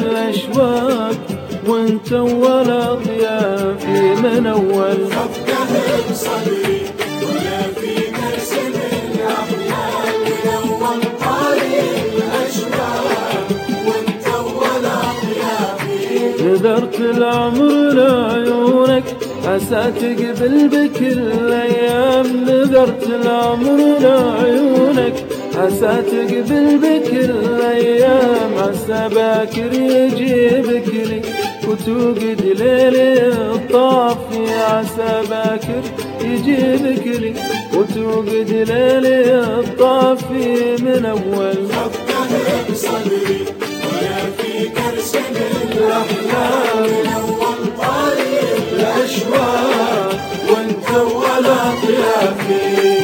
الأشواق وانت ولا ضيافي من أول. فكه بصدري ولا في مرسم الأحلام من أول طريق الأشواق وانت ولا ضيافي. نذرت العمر لعيونك عسى تقبل بكل أيام. نذرت العمر لعيونك عسى تقبل بكل أيام. عسى باكر يجيبك لي وتوقد ليلي الطافي. عسى باكر يجيبك لي وتوقد ليلي الطافي من أول. فكه بصدري ولا في كرسم الأحلام من أول طريق الأشواق وانت ولا ضيافي.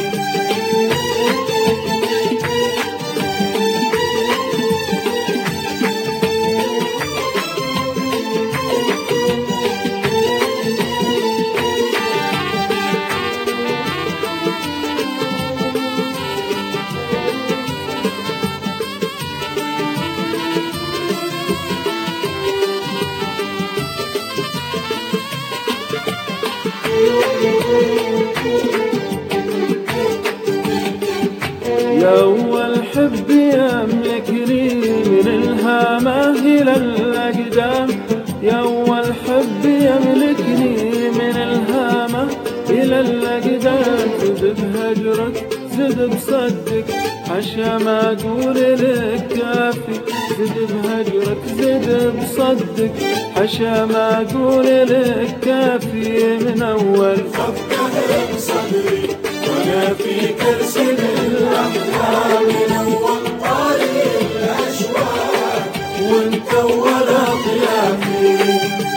يا أول حب يملكني من الهامة إلى الأقدام. يا أول حب يملكني من الهامة إلى الأقدام. زد بهجرك زد بصدك حشا ما أقول لك كافي. زد بهجرك زد بصدك حشا ما أقول لك كافي من أول. فكه بصدري ولا في كرسم الأحلام من أول طريق الأشواق وانت ولا ضيافي.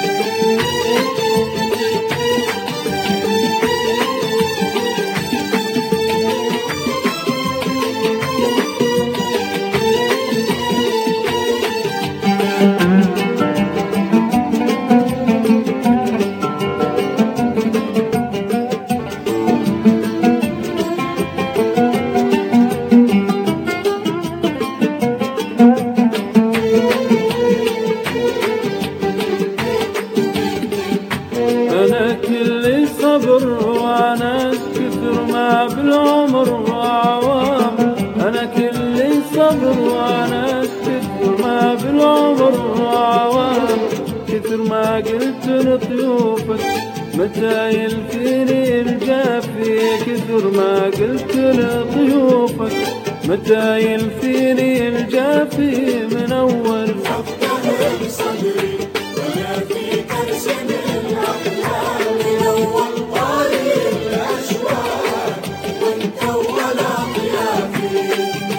أنا كل صبر وأنا كثر ما بالعمر وعوام. أنا كل صبر وأنا كثر ما بالعمر وعوام. كثر ما قلت لطيوفك متى يلفيني الجافي. كثر ما قلت لطيوفك متى يلفيني الجافي من أول. فكه بصدري ولا في كرسم الأحلام من أول طريق الأشواق وانت ولا ضيافي.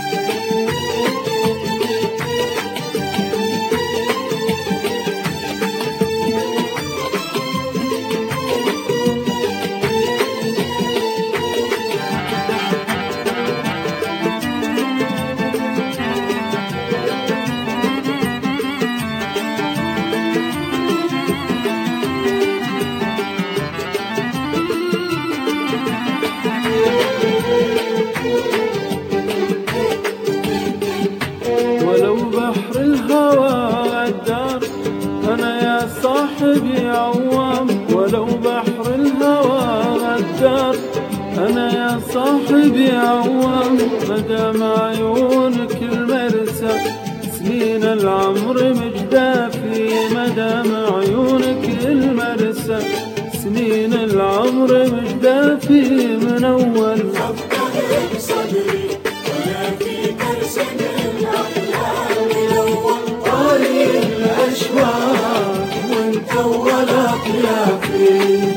ولو بحر الهوى غدار أنا يا صاحبي عوام. ولو بحر الهوى غدار أنا يا صاحبي عوام. مدام عيونك المرسى سنين العمر مجدافي. مدام عيونك المرسى سنين العمر مجدافي من أول. فكه بصدري ولا في كرسم الأحلام من أول طريق الأشواق وانت ولا ضيافي.